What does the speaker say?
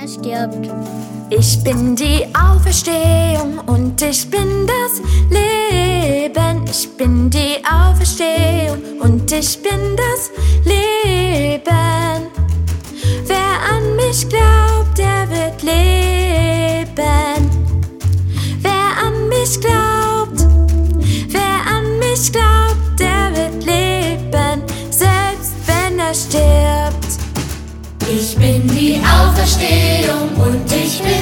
stirbt. Ich bin die Auferstehung und ich bin das Leben. Ich bin die Auferstehung und ich bin das Leben. Wer an mich glaubt, der wird leben. Wer an mich glaubt, der wird leben, selbst wenn er stirbt. Ich bin die Auferstehung und ich bin